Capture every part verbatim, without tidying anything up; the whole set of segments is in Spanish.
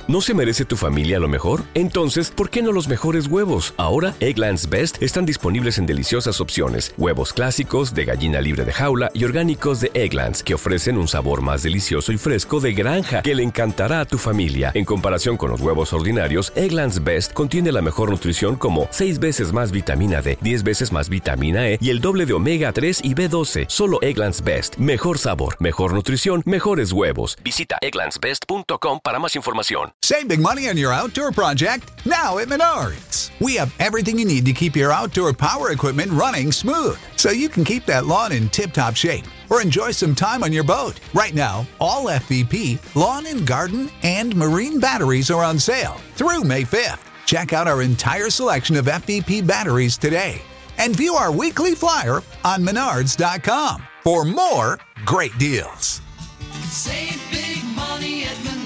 ¿No se merece tu familia lo mejor? Entonces, ¿por qué no los mejores huevos? Ahora, Eggland's Best están disponibles en deliciosas opciones. Huevos clásicos, de gallina libre de jaula y orgánicos de Eggland's, que ofrecen un sabor más delicioso y fresco de granja que le encantará a tu familia. En comparación con los huevos ordinarios, Eggland's Best contiene la mejor nutrición como seis veces más vitamina D, diez veces más vitamina E y el doble de omega tres y B doce. Solo Eggland's Best. Mejor sabor, mejor nutrición, mejores huevos. Visita egglands best punto com para más información. Save big money on your outdoor project now at Menards. We have everything you need to keep your outdoor power equipment running smooth, so you can keep that lawn in tip-top shape or enjoy some time on your boat. Right now, all F V P, lawn and garden, and marine batteries are on sale through May fifth. Check out our entire selection of F V P batteries today and view our weekly flyer on menards dot com for more great deals. Save big money at Menards.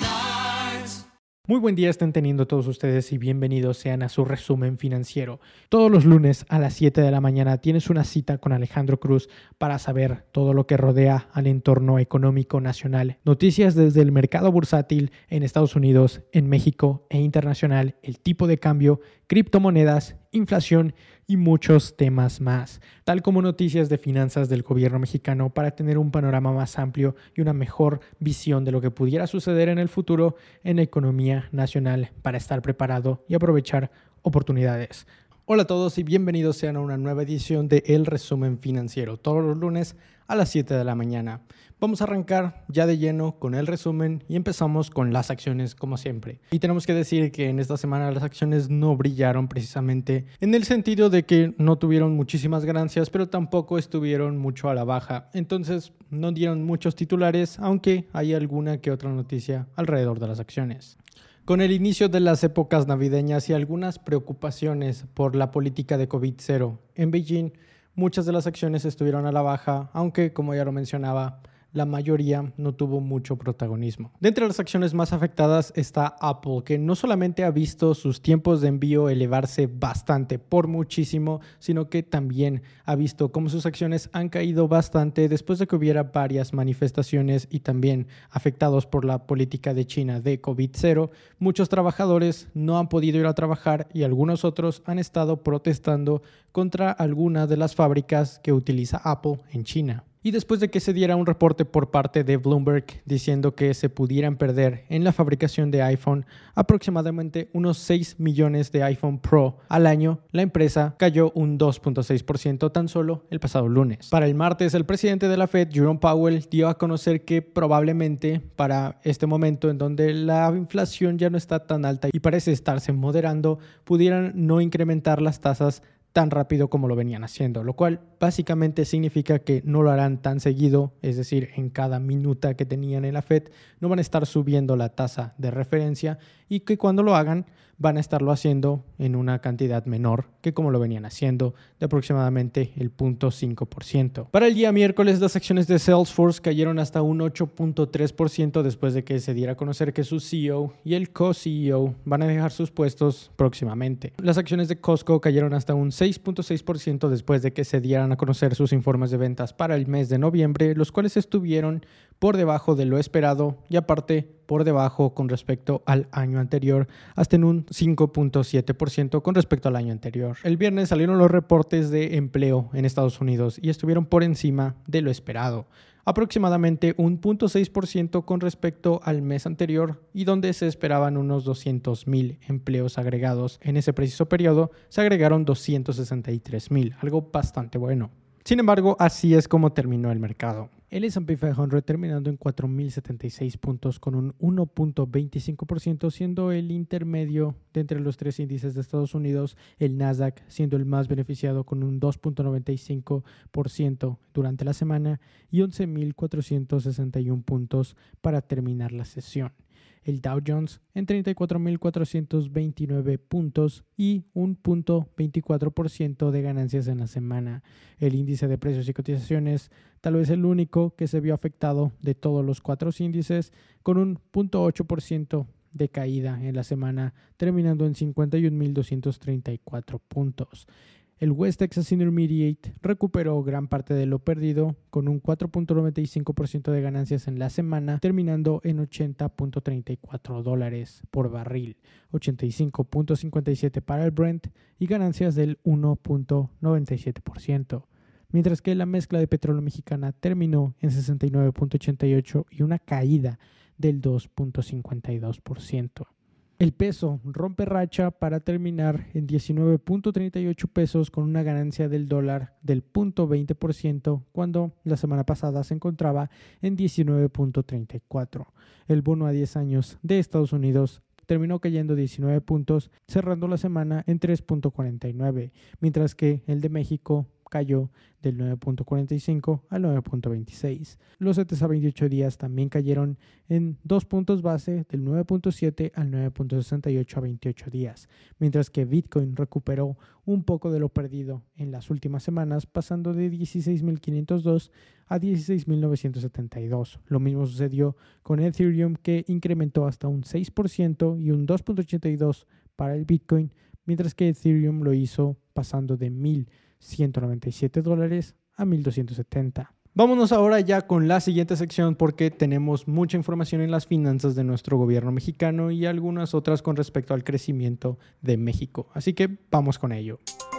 Muy buen día estén teniendo todos ustedes y bienvenidos sean a su resumen financiero. Todos los lunes a las siete de la mañana tienes una cita con Alejandro Cruz para saber todo lo que rodea al entorno económico nacional. Noticias desde el mercado bursátil en Estados Unidos, en México e internacional, el tipo de cambio, criptomonedas, inflación y muchos temas más, tal como noticias de finanzas del gobierno mexicano para tener un panorama más amplio y una mejor visión de lo que pudiera suceder en el futuro en la economía nacional para estar preparado y aprovechar oportunidades. Hola a todos y bienvenidos sean a una nueva edición de El Resumen Financiero, todos los lunes a las siete de la mañana. Vamos a arrancar ya de lleno con el resumen y empezamos con las acciones como siempre. Y tenemos que decir que en esta semana las acciones no brillaron precisamente en el sentido de que no tuvieron muchísimas ganancias, pero tampoco estuvieron mucho a la baja. Entonces no dieron muchos titulares, aunque hay alguna que otra noticia alrededor de las acciones. Con el inicio de las épocas navideñas y algunas preocupaciones por la política de COVID cero en Beijing, muchas de las acciones estuvieron a la baja, aunque como ya lo mencionaba, la mayoría no tuvo mucho protagonismo. De entre las acciones más afectadas está Apple, que no solamente ha visto sus tiempos de envío elevarse bastante, por muchísimo, sino que también ha visto cómo sus acciones han caído bastante después de que hubiera varias manifestaciones y también afectados por la política de China de COVID cero. Muchos trabajadores no han podido ir a trabajar y algunos otros han estado protestando contra alguna de las fábricas que utiliza Apple en China. Y después de que se diera un reporte por parte de Bloomberg diciendo que se pudieran perder en la fabricación de iPhone aproximadamente unos seis millones de iPhone Pro al año, la empresa cayó un dos punto seis por ciento tan solo el pasado lunes. Para el martes, el presidente de la Fed, Jerome Powell, dio a conocer que probablemente para este momento en donde la inflación ya no está tan alta y parece estarse moderando, pudieran no incrementar las tasas tan rápido como lo venían haciendo, lo cual básicamente significa que no lo harán tan seguido, es decir, en cada minuta que tenían en la Fed no van a estar subiendo la tasa de referencia y que cuando lo hagan van a estarlo haciendo en una cantidad menor que como lo venían haciendo, de aproximadamente el cero punto cinco por ciento. Para el día miércoles, las acciones de Salesforce cayeron hasta un ocho punto tres por ciento después de que se diera a conocer que su C E O y el co-C E O van a dejar sus puestos próximamente. Las acciones de Costco cayeron hasta un seis punto seis por ciento después de que se dieran a conocer sus informes de ventas para el mes de noviembre, los cuales estuvieron por debajo de lo esperado y aparte por debajo con respecto al año anterior, hasta en un cinco punto siete por ciento con respecto al año anterior. El viernes salieron los reportes de empleo en Estados Unidos y estuvieron por encima de lo esperado, aproximadamente un cero punto seis por ciento con respecto al mes anterior y donde se esperaban unos doscientos mil empleos agregados. En ese preciso periodo se agregaron doscientos sesenta y tres mil, algo bastante bueno. Sin embargo, así es como terminó el mercado. El ese and pe quinientos terminando en cuatro mil setenta y seis puntos con un uno punto veinticinco por ciento, siendo el intermedio de entre los tres índices de Estados Unidos, el Nasdaq siendo el más beneficiado con un dos punto noventa y cinco por ciento durante la semana y once mil cuatrocientos sesenta y uno puntos para terminar la sesión. El Dow Jones en treinta y cuatro mil cuatrocientos veintinueve puntos y un punto veinticuatro por ciento de ganancias en la semana. El índice de precios y cotizaciones, tal vez el único que se vio afectado de todos los cuatro índices, con un punto ocho por ciento de caída en la semana, terminando en cincuenta y un mil doscientos treinta y cuatro puntos. El West Texas Intermediate recuperó gran parte de lo perdido con un cuatro punto noventa y cinco por ciento de ganancias en la semana, terminando en ochenta punto treinta y cuatro dólares por barril, ochenta y cinco punto cincuenta y siete para el Brent y ganancias del uno punto noventa y siete por ciento. Mientras que la mezcla de petróleo mexicana terminó en sesenta y nueve punto ochenta y ocho y una caída del dos punto cincuenta y dos por ciento. El peso rompe racha para terminar en diecinueve punto treinta y ocho pesos con una ganancia del dólar del cero punto veinte por ciento cuando la semana pasada se encontraba en diecinueve punto treinta y cuatro. El bono a diez años de Estados Unidos terminó cayendo diecinueve puntos, cerrando la semana en tres punto cuarenta y nueve, mientras que el de México cayó del nueve punto cuarenta y cinco al nueve punto veintiséis. Los C T S a veintiocho días también cayeron en dos puntos base del nueve punto siete al nueve punto sesenta y ocho a veintiocho días, mientras que Bitcoin recuperó un poco de lo perdido en las últimas semanas, pasando de dieciséis mil quinientos dos a dieciséis mil novecientos setenta y dos. Lo mismo sucedió con Ethereum, que incrementó hasta un seis por ciento y un dos punto ochenta y dos por ciento para el Bitcoin, mientras que Ethereum lo hizo pasando de mil ciento noventa y siete dólares a mil doscientos setenta. Vámonos ahora ya con la siguiente sección porque tenemos mucha información en las finanzas de nuestro gobierno mexicano y algunas otras con respecto al crecimiento de México. Así que vamos con ello.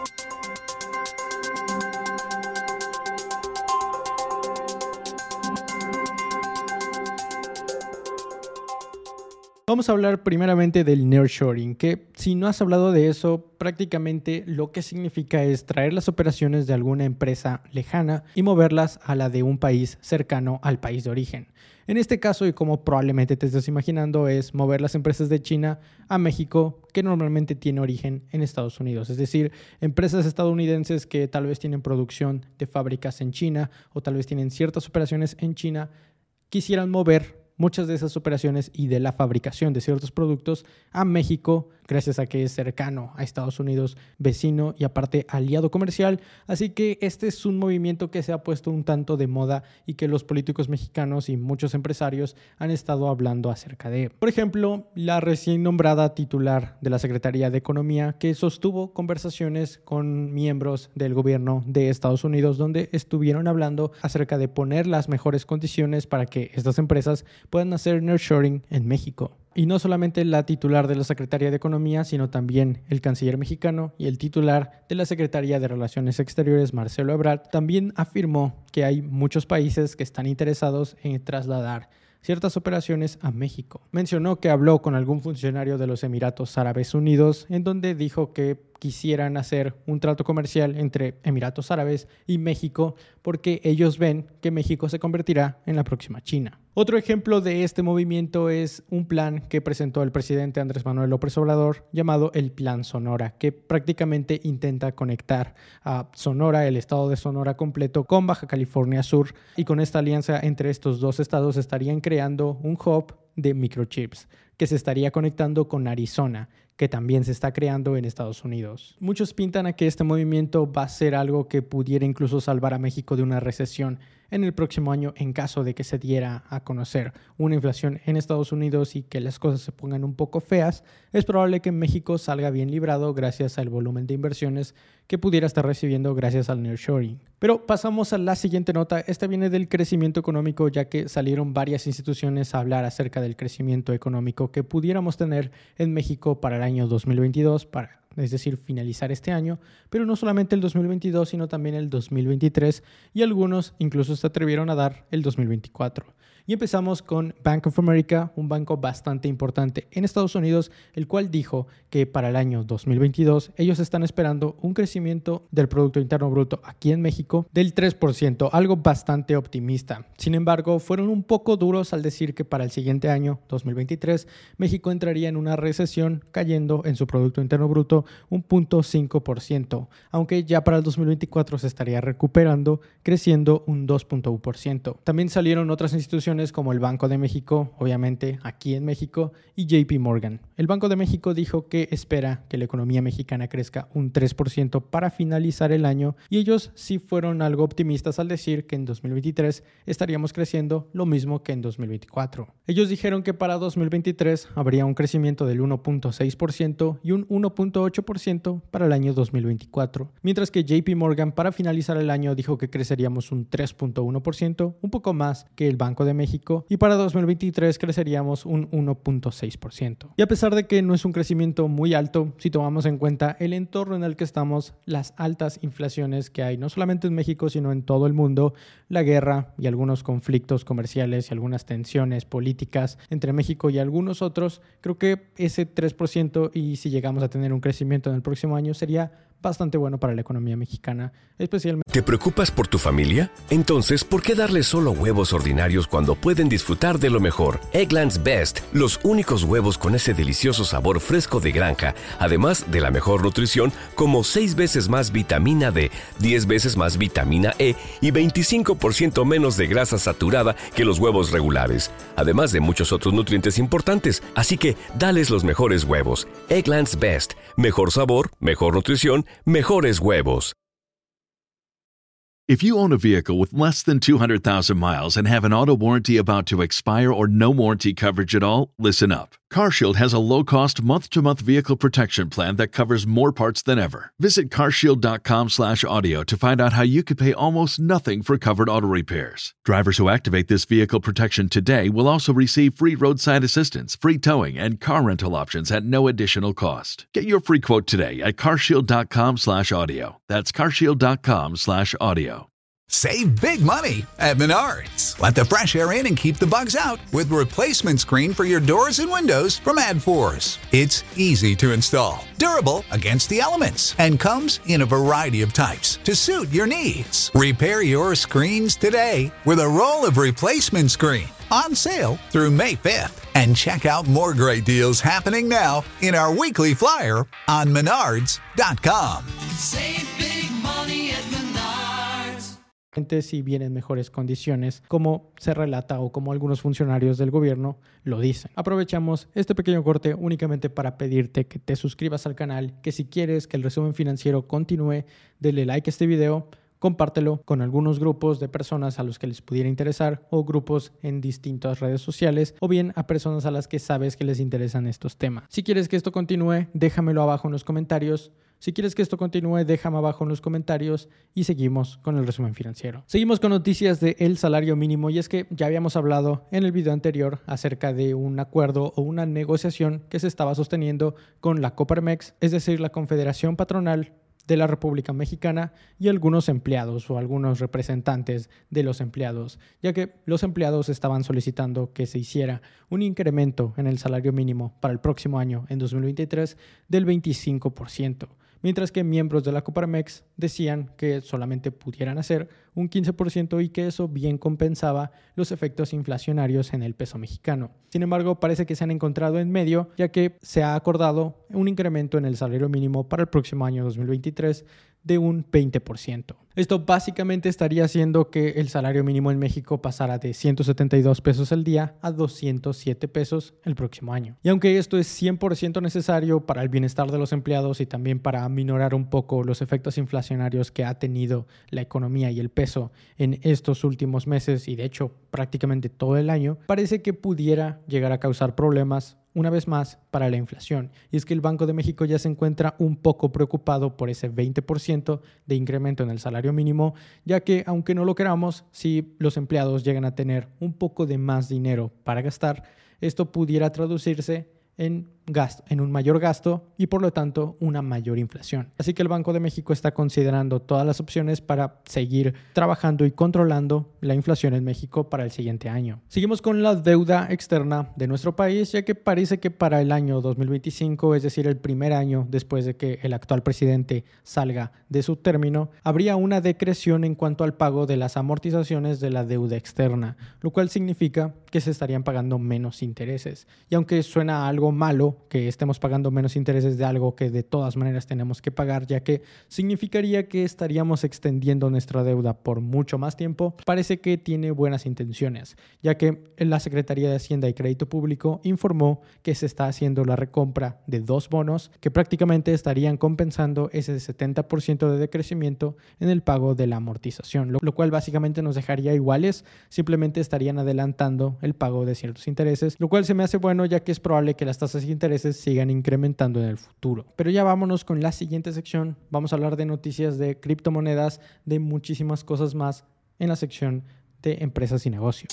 Vamos a hablar primeramente del nearshoring, que si no has hablado de eso, prácticamente lo que significa es traer las operaciones de alguna empresa lejana y moverlas a la de un país cercano al país de origen. En este caso, y como probablemente te estés imaginando, es mover las empresas de China a México, que normalmente tiene origen en Estados Unidos. Es decir, empresas estadounidenses que tal vez tienen producción de fábricas en China o tal vez tienen ciertas operaciones en China, quisieran mover muchas de esas operaciones y de la fabricación de ciertos productos a México, gracias a que es cercano a Estados Unidos, vecino y aparte aliado comercial. Así que este es un movimiento que se ha puesto un tanto de moda y que los políticos mexicanos y muchos empresarios han estado hablando acerca de. Por ejemplo, la recién nombrada titular de la Secretaría de Economía, que sostuvo conversaciones con miembros del gobierno de Estados Unidos, donde estuvieron hablando acerca de poner las mejores condiciones para que estas empresas puedan hacer nearshoring en México. Y no solamente la titular de la Secretaría de Economía, sino también el canciller mexicano y el titular de la Secretaría de Relaciones Exteriores, Marcelo Ebrard, también afirmó que hay muchos países que están interesados en trasladar ciertas operaciones a México. Mencionó que habló con algún funcionario de los Emiratos Árabes Unidos, en donde dijo que quisieran hacer un trato comercial entre Emiratos Árabes y México porque ellos ven que México se convertirá en la próxima China. Otro ejemplo de este movimiento es un plan que presentó el presidente Andrés Manuel López Obrador llamado el Plan Sonora, que prácticamente intenta conectar a Sonora, el estado de Sonora completo, con Baja California Sur, y con esta alianza entre estos dos estados estarían creando un hub de microchips que se estaría conectando con Arizona, que también se está creando en Estados Unidos. Muchos pintan a que este movimiento va a ser algo que pudiera incluso salvar a México de una recesión en el próximo año en caso de que se diera a conocer una inflación en Estados Unidos y que las cosas se pongan un poco feas. Es probable que México salga bien librado gracias al volumen de inversiones que pudiera estar recibiendo gracias al nearshoring. Pero pasamos a la siguiente nota. Esta viene del crecimiento económico, ya que salieron varias instituciones a hablar acerca del crecimiento económico que pudiéramos tener en México para el año dos mil veintidós, para es decir, finalizar este año, pero no solamente el dos mil veintidós, sino también el dos mil veintitrés, y algunos incluso se atrevieron a dar el dos mil veinticuatro. Y empezamos con Bank of America, un banco bastante importante en Estados Unidos, el cual dijo que para el año dos mil veintidós ellos están esperando un crecimiento del Producto Interno Bruto aquí en México del tres por ciento, algo bastante optimista. Sin embargo, fueron un poco duros al decir que para el siguiente año, dos mil veintitrés, México entraría en una recesión cayendo en su Producto Interno Bruto un cero punto cinco por ciento, aunque ya para el dos mil veinticuatro se estaría recuperando, creciendo un dos punto uno por ciento. También salieron otras instituciones como el Banco de México, obviamente aquí en México, y J P Morgan. El Banco de México dijo que espera que la economía mexicana crezca un tres por ciento para finalizar el año y ellos sí fueron algo optimistas al decir que en dos mil veintitrés estaríamos creciendo lo mismo que en dos mil veinticuatro. Ellos dijeron que para dos mil veintitrés habría un crecimiento del uno punto seis por ciento y un uno punto ocho por ciento para el año dos mil veinticuatro, mientras que J P Morgan para finalizar el año dijo que creceríamos un tres punto uno por ciento, un poco más que el Banco de México, y para dos mil veintitrés creceríamos un uno punto seis por ciento. Y a pesar de que no es un crecimiento muy alto, si tomamos en cuenta el entorno en el que estamos, las altas inflaciones que hay no solamente en México sino en todo el mundo, la guerra y algunos conflictos comerciales y algunas tensiones políticas entre México y algunos otros, creo que ese tres por ciento, y si llegamos a tener un crecimiento en el próximo año, sería bastante bueno para la economía mexicana, especialmente. ¿Te preocupas por tu familia? Entonces, ¿por qué darles solo huevos ordinarios cuando pueden disfrutar de lo mejor? Eggland's Best, los únicos huevos con ese delicioso sabor fresco de granja, además de la mejor nutrición, como seis veces más vitamina D, diez veces más vitamina E y veinticinco por ciento menos de grasa saturada que los huevos regulares, además de muchos otros nutrientes importantes. Así que, dales los mejores huevos. Eggland's Best, mejor sabor, mejor nutrición, mejores huevos. If you own a vehicle with less than two hundred thousand miles and have an auto warranty about to expire or no warranty coverage at all, listen up. CarShield has a low-cost month-to-month vehicle protection plan that covers more parts than ever. Visit carshield.com slash audio to find out how you could pay almost nothing for covered auto repairs. Drivers who activate this vehicle protection today will also receive free roadside assistance, free towing, and car rental options at no additional cost. Get your free quote today at carshield.com slash audio. That's carshield.com slash audio. Save big money at Menards. Let the fresh air in and keep the bugs out with replacement screen for your doors and windows from AdForce. It's easy to install, durable against the elements, and comes in a variety of types to suit your needs. Repair your screens today with a roll of replacement screen on sale through May fifth. And check out more great deals happening now in our weekly flyer on menards dot com. Save big money at Menards. Si vienen mejores condiciones, como se relata o como algunos funcionarios del gobierno lo dicen. Aprovechamos este pequeño corte únicamente para pedirte que te suscribas al canal, que si quieres que el resumen financiero continúe, dale like a este video, compártelo con algunos grupos de personas a los que les pudiera interesar o grupos en distintas redes sociales o bien a personas a las que sabes que les interesan estos temas. Si quieres que esto continúe, déjamelo abajo en los comentarios. Si quieres que esto continúe, déjame abajo en los comentarios y seguimos con el resumen financiero. Seguimos con noticias del salario mínimo y es que ya habíamos hablado en el video anterior acerca de un acuerdo o una negociación que se estaba sosteniendo con la Coparmex, es decir, la Confederación Patronal de la República Mexicana y algunos empleados o algunos representantes de los empleados, ya que los empleados estaban solicitando que se hiciera un incremento en el salario mínimo para el próximo año, en dos mil veintitrés, del veinticinco por ciento. Mientras que miembros de la Coparmex decían que solamente pudieran hacer un quince por ciento y que eso bien compensaba los efectos inflacionarios en el peso mexicano. Sin embargo, parece que se han encontrado en medio, ya que se ha acordado un incremento en el salario mínimo para el próximo año dos mil veintitrés de un veinte por ciento. Esto básicamente estaría haciendo que el salario mínimo en México pasara de ciento setenta y dos pesos al día a doscientos siete pesos el próximo año. Y aunque esto es cien por ciento necesario para el bienestar de los empleados y también para aminorar un poco los efectos inflacionarios que ha tenido la economía y el peso en estos últimos meses y de hecho prácticamente todo el año, parece que pudiera llegar a causar problemas una vez más para la inflación. Y es que el Banco de México ya se encuentra un poco preocupado por ese veinte por ciento de incremento en el salario mínimo, ya que aunque no lo queramos, si los empleados llegan a tener un poco de más dinero para gastar, esto pudiera traducirse en gasto, en un mayor gasto y por lo tanto una mayor inflación. Así que el Banco de México está considerando todas las opciones para seguir trabajando y controlando la inflación en México para el siguiente año. Seguimos con la deuda externa de nuestro país, ya que parece que para el año dos mil veinticinco, es decir, el primer año después de que el actual presidente salga de su término, habría una decreción en cuanto al pago de las amortizaciones de la deuda externa, lo cual significa que se estarían pagando menos intereses. Y aunque suena algo malo, algo, que estemos pagando menos intereses de algo que de todas maneras tenemos que pagar, ya que significaría que estaríamos extendiendo nuestra deuda por mucho más tiempo, parece que tiene buenas intenciones, ya que la Secretaría de Hacienda y Crédito Público informó que se está haciendo la recompra de dos bonos que prácticamente estarían compensando ese setenta por ciento de decrecimiento en el pago de la amortización, lo, lo cual básicamente nos dejaría iguales, simplemente estarían adelantando el pago de ciertos intereses, lo cual se me hace bueno ya que es probable que las tasas de intereses sigan incrementando en el futuro. Pero ya vámonos con la siguiente sección, vamos a hablar de noticias de criptomonedas, de muchísimas cosas más en la sección de empresas y negocios.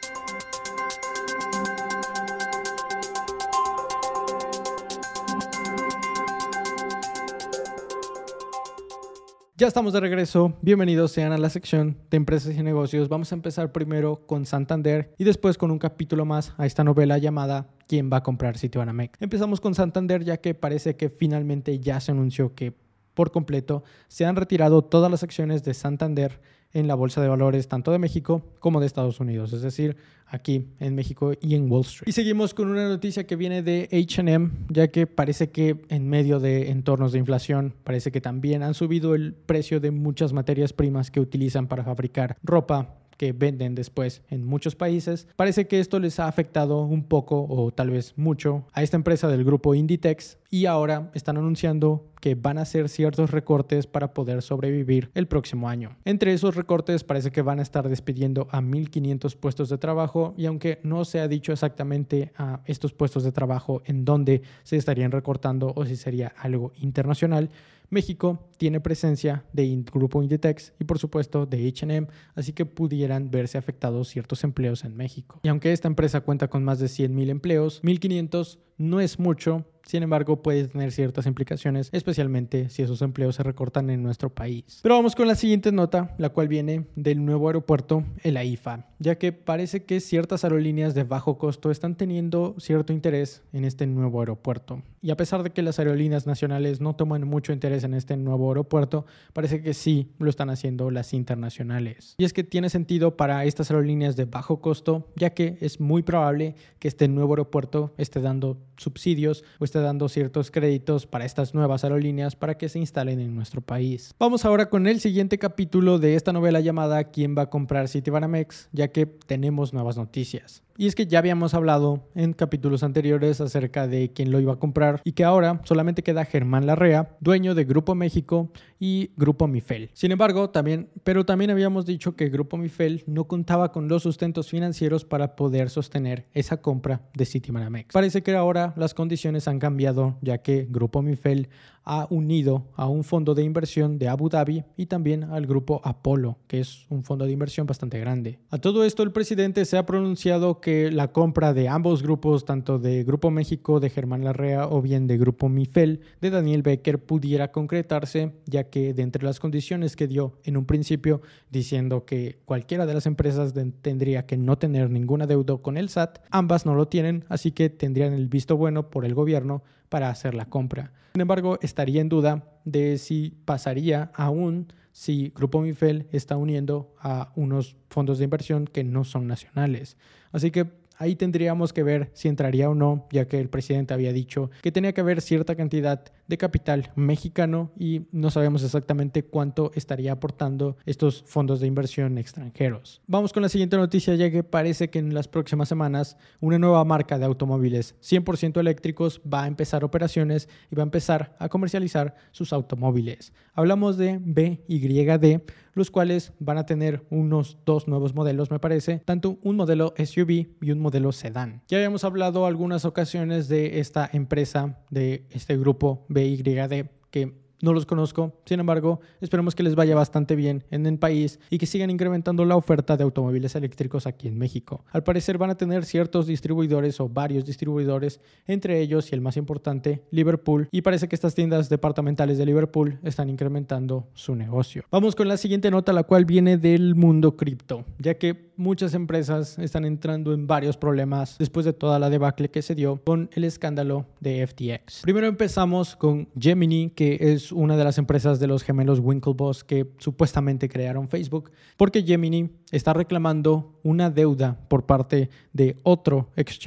Ya estamos de regreso, bienvenidos sean a la sección de empresas y negocios. Vamos a empezar primero con Santander y después con un capítulo más a esta novela llamada ¿Quién va a comprar Citibanamex? Empezamos con Santander ya que parece que finalmente ya se anunció que por completo se han retirado todas las acciones de Santander en la bolsa de valores tanto de México como de Estados Unidos, es decir, aquí en México y en Wall Street. Y seguimos con una noticia que viene de H and M, ya que parece que en medio de entornos de inflación, parece que también han subido el precio de muchas materias primas que utilizan para fabricar ropa que venden después en muchos países. Parece que esto les ha afectado un poco o tal vez mucho a esta empresa del grupo Inditex y ahora están anunciando que van a hacer ciertos recortes para poder sobrevivir el próximo año. Entre esos recortes parece que van a estar despidiendo a mil quinientos puestos de trabajo y aunque no se ha dicho exactamente a estos puestos de trabajo en dónde se estarían recortando o si sería algo internacional, México tiene presencia de Grupo Inditex y por supuesto de H and M, así que pudieran verse afectados ciertos empleos en México. Y aunque esta empresa cuenta con más de cien mil empleos, mil quinientos no es mucho, sin embargo puede tener ciertas implicaciones, especialmente si esos empleos se recortan en nuestro país. Pero vamos con la siguiente nota, la cual viene del nuevo aeropuerto, el AIFA, ya que parece que ciertas aerolíneas de bajo costo están teniendo cierto interés en este nuevo aeropuerto. Y a pesar de que las aerolíneas nacionales no toman mucho interés en este nuevo aeropuerto, parece que sí lo están haciendo las internacionales. Y es que tiene sentido para estas aerolíneas de bajo costo, ya que es muy probable que este nuevo aeropuerto esté dando subsidios o esté dando ciertos créditos para estas nuevas aerolíneas para que se instalen en nuestro país. Vamos ahora con el siguiente capítulo de esta novela llamada ¿Quién va a comprar Citibanamex? Ya que tenemos nuevas noticias. Y es que ya habíamos hablado en capítulos anteriores acerca de quién lo iba a comprar y que ahora solamente queda Germán Larrea, dueño de Grupo México y Grupo Mifel. Sin embargo, también, pero también habíamos dicho que Grupo Mifel no contaba con los sustentos financieros para poder sostener esa compra de Citibanamex. Parece que ahora las condiciones han cambiado, ya que Grupo Mifel ha unido a un fondo de inversión de Abu Dhabi y también al grupo Apolo, que es un fondo de inversión bastante grande. A todo esto, el presidente se ha pronunciado que la compra de ambos grupos, tanto de Grupo México de Germán Larrea o bien de Grupo Mifel de Daniel Becker, pudiera concretarse, ya que de entre las condiciones que dio en un principio, diciendo que cualquiera de las empresas de, tendría que no tener ningún adeudo con el S A T, ambas no lo tienen, así que tendrían el visto bueno por el gobierno para hacer la compra. Sin embargo, estaría en duda de si pasaría aún si Grupo Mifel está uniendo a unos fondos de inversión que no son nacionales. Así que ahí tendríamos que ver si entraría o no, ya que el presidente había dicho que tenía que haber cierta cantidad de capital mexicano y no sabemos exactamente cuánto estaría aportando estos fondos de inversión extranjeros. Vamos con la siguiente noticia, ya que parece que en las próximas semanas una nueva marca de automóviles cien por ciento eléctricos va a empezar operaciones y va a empezar a comercializar sus automóviles. Hablamos de B Y D, los cuales van a tener unos dos nuevos modelos, me parece, tanto un modelo S U V y un modelo sedán. Ya habíamos hablado algunas ocasiones de esta empresa, de este grupo B Y D, que no los conozco, sin embargo, esperemos que les vaya bastante bien en el país y que sigan incrementando la oferta de automóviles eléctricos aquí en México. Al parecer van a tener ciertos distribuidores o varios distribuidores, entre ellos y el más importante, Liverpool, y parece que estas tiendas departamentales de Liverpool están incrementando su negocio. Vamos con la siguiente nota, la cual viene del mundo cripto, ya que muchas empresas están entrando en varios problemas después de toda la debacle que se dio con el escándalo de F T X. Primero empezamos con Gemini, que es una de las empresas de los gemelos Winklevoss que supuestamente crearon Facebook, porque Gemini está reclamando una deuda por parte de otro exchange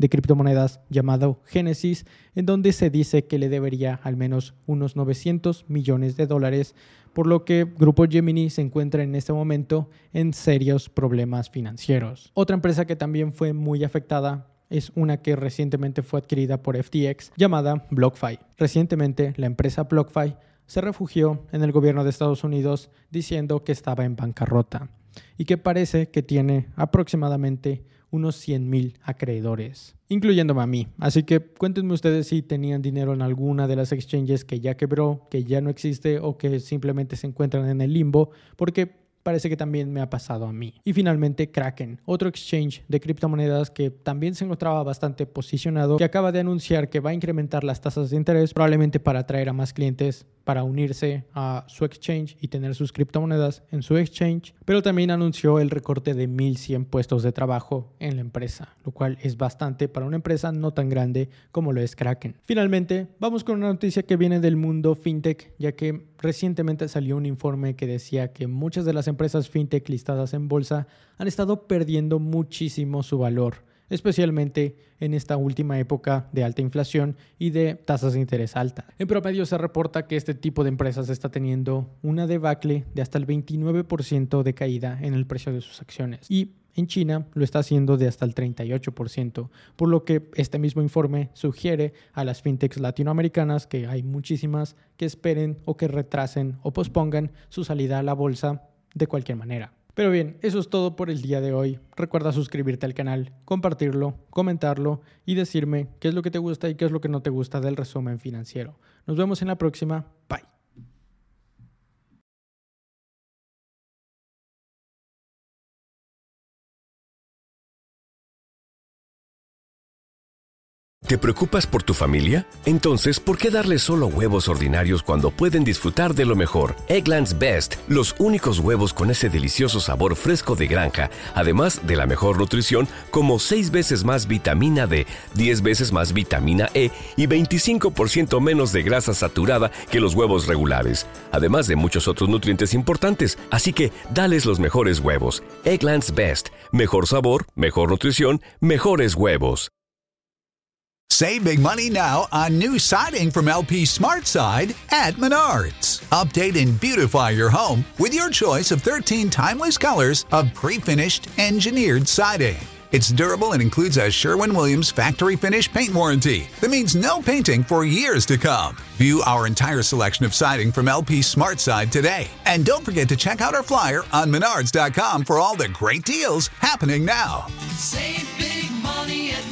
de criptomonedas llamado Genesis, en donde se dice que le debería al menos unos novecientos millones de dólares, por lo que Grupo Gemini se encuentra en este momento en serios problemas financieros. Otra empresa que también fue muy afectada es una que recientemente fue adquirida por F T X, llamada BlockFi. Recientemente, la empresa BlockFi se refugió en el gobierno de Estados Unidos diciendo que estaba en bancarrota y que parece que tiene aproximadamente unos cien mil acreedores, incluyéndome a mí. Así que cuéntenme ustedes si tenían dinero en alguna de las exchanges que ya quebró, que ya no existe o que simplemente se encuentran en el limbo, porque parece que también me ha pasado a mí. Y finalmente Kraken, otro exchange de criptomonedas que también se encontraba bastante posicionado, que acaba de anunciar que va a incrementar las tasas de interés, probablemente para atraer a más clientes para unirse a su exchange y tener sus criptomonedas en su exchange, pero también anunció el recorte de mil cien puestos de trabajo en la empresa, lo cual es bastante para una empresa no tan grande como lo es Kraken. Finalmente, vamos con una noticia que viene del mundo fintech, ya que recientemente salió un informe que decía que muchas de las empresas fintech listadas en bolsa han estado perdiendo muchísimo su valor, especialmente en esta última época de alta inflación y de tasas de interés alta. En promedio se reporta que este tipo de empresas está teniendo una debacle de hasta el veintinueve por ciento de caída en el precio de sus acciones, y en China lo está haciendo de hasta el treinta y ocho por ciento, por lo que este mismo informe sugiere a las fintechs latinoamericanas, que hay muchísimas, que esperen o que retrasen o pospongan su salida a la bolsa de cualquier manera. Pero bien, eso es todo por el día de hoy. Recuerda suscribirte al canal, compartirlo, comentarlo y decirme qué es lo que te gusta y qué es lo que no te gusta del resumen financiero. Nos vemos en la próxima. Bye. ¿Te preocupas por tu familia? Entonces, ¿por qué darles solo huevos ordinarios cuando pueden disfrutar de lo mejor? Eggland's Best, los únicos huevos con ese delicioso sabor fresco de granja, además de la mejor nutrición, como seis veces más vitamina D, diez veces más vitamina E y veinticinco por ciento menos de grasa saturada que los huevos regulares, además de muchos otros nutrientes importantes. Así que, dales los mejores huevos. Eggland's Best, mejor sabor, mejor nutrición, mejores huevos. Save big money now on new siding from L P SmartSide at Menards. Update and beautify your home with your choice of thirteen timeless colors of pre-finished engineered siding. It's durable and includes a Sherwin-Williams factory finish paint warranty that means no painting for years to come. View our entire selection of siding from L P SmartSide today. And don't forget to check out our flyer on menards dot com for all the great deals happening now. Save big money at